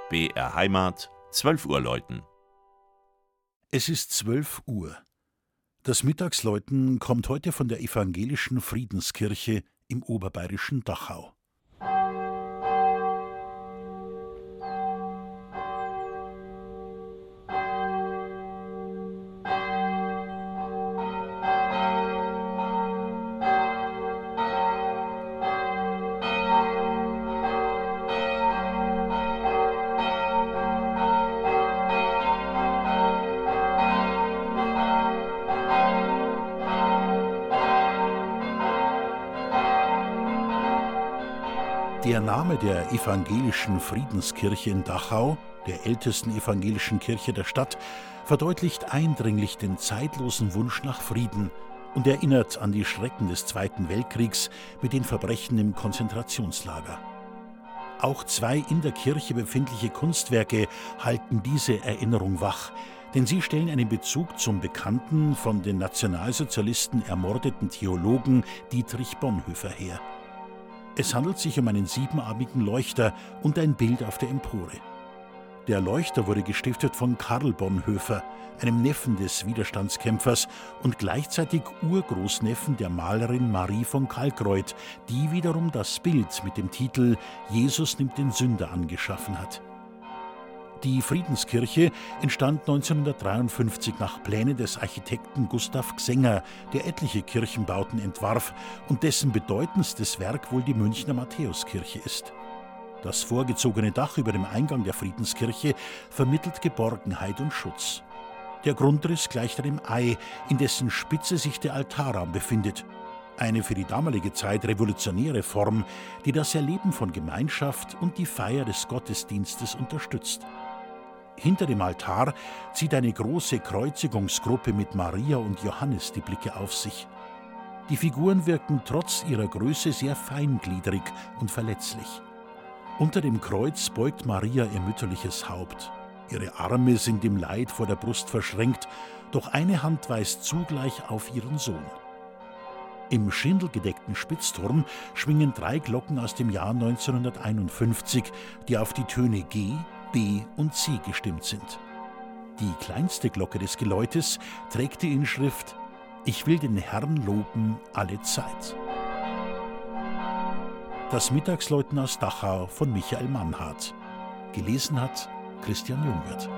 BR Heimat, 12 Uhr läuten. Es ist 12 Uhr. Das Mittagsläuten kommt heute von der evangelischen Friedenskirche im oberbayerischen Dachau. Der Name der evangelischen Friedenskirche in Dachau, der ältesten evangelischen Kirche der Stadt, verdeutlicht eindringlich den zeitlosen Wunsch nach Frieden und erinnert an die Schrecken des Zweiten Weltkriegs mit den Verbrechen im Konzentrationslager. Auch zwei in der Kirche befindliche Kunstwerke halten diese Erinnerung wach, denn sie stellen einen Bezug zum bekannten, von den Nationalsozialisten ermordeten Theologen Dietrich Bonhoeffer her. Es handelt sich um einen siebenarmigen Leuchter und ein Bild auf der Empore. Der Leuchter wurde gestiftet von Karl Bonhoeffer, einem Neffen des Widerstandskämpfers und gleichzeitig Urgroßneffen der Malerin Marie von Kalckreuth, die wiederum das Bild mit dem Titel »Jesus nimmt den Sünder an« geschaffen hat. Die Friedenskirche entstand 1953 nach Plänen des Architekten Gustav Gsenger, der etliche Kirchenbauten entwarf und dessen bedeutendstes Werk wohl die Münchner Matthäuskirche ist. Das vorgezogene Dach über dem Eingang der Friedenskirche vermittelt Geborgenheit und Schutz. Der Grundriss gleicht einem Ei, in dessen Spitze sich der Altarraum befindet. Eine für die damalige Zeit revolutionäre Form, die das Erleben von Gemeinschaft und die Feier des Gottesdienstes unterstützt. Hinter dem Altar zieht eine große Kreuzigungsgruppe mit Maria und Johannes die Blicke auf sich. Die Figuren wirken trotz ihrer Größe sehr feingliedrig und verletzlich. Unter dem Kreuz beugt Maria ihr mütterliches Haupt. Ihre Arme sind im Leid vor der Brust verschränkt, doch eine Hand weist zugleich auf ihren Sohn. Im schindelgedeckten Spitzturm schwingen 3 Glocken aus dem Jahr 1951, die auf die Töne G, B und C gestimmt sind. Die kleinste Glocke des Geläutes trägt die Inschrift »Ich will den Herrn loben alle Zeit«. Das Mittagsläuten aus Dachau von Michael Mannhardt. Gelesen hat Christian Jungwirth.